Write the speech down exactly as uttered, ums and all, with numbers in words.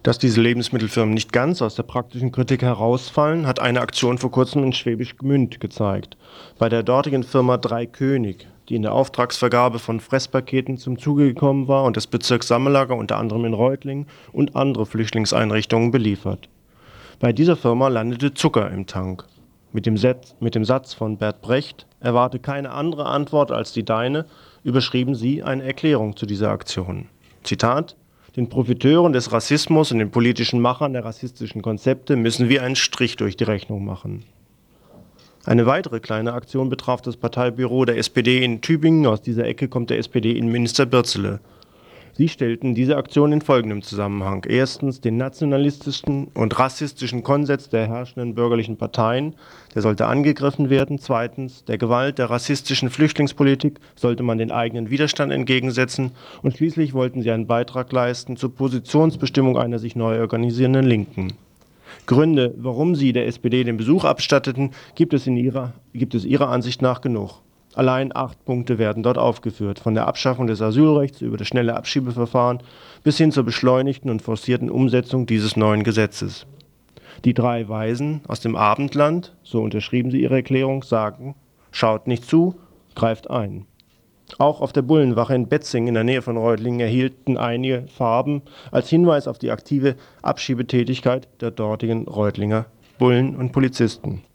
Dass diese Lebensmittelfirmen nicht ganz aus der praktischen Kritik herausfallen, hat eine Aktion vor kurzem in Schwäbisch Gmünd gezeigt. Bei der dortigen Firma Drei König, die in der Auftragsvergabe von Fresspaketen zum Zuge gekommen war und das Bezirk Sammellager unter anderem in Reutlingen und andere Flüchtlingseinrichtungen beliefert. Bei dieser Firma landete Zucker im Tank. Mit dem, Set, mit dem Satz von Bert Brecht, erwarte keine andere Antwort als die deine, überschrieben sie eine Erklärung zu dieser Aktion. Zitat: Den Profiteuren des Rassismus und den politischen Machern der rassistischen Konzepte müssen wir einen Strich durch die Rechnung machen. Eine weitere kleine Aktion betraf das Parteibüro der S P D in Tübingen. Aus dieser Ecke kommt der S P D-Innenminister Birzele. Sie stellten diese Aktion in folgendem Zusammenhang. Erstens den nationalistischen und rassistischen Konsens der herrschenden bürgerlichen Parteien, der sollte angegriffen werden. Zweitens der Gewalt der rassistischen Flüchtlingspolitik sollte man den eigenen Widerstand entgegensetzen. Und schließlich wollten sie einen Beitrag leisten zur Positionsbestimmung einer sich neu organisierenden Linken. Gründe, warum sie der S P D den Besuch abstatteten, gibt es, in ihrer, gibt es ihrer Ansicht nach genug. Allein acht Punkte werden dort aufgeführt, von der Abschaffung des Asylrechts über das schnelle Abschiebeverfahren bis hin zur beschleunigten und forcierten Umsetzung dieses neuen Gesetzes. Die drei Weisen aus dem Abendland, so unterschrieben sie ihre Erklärung, sagen: Schaut nicht zu, greift ein. Auch auf der Bullenwache in Betzing in der Nähe von Reutlingen erhielten einige Farben als Hinweis auf die aktive Abschiebetätigkeit der dortigen Reutlinger Bullen und Polizisten.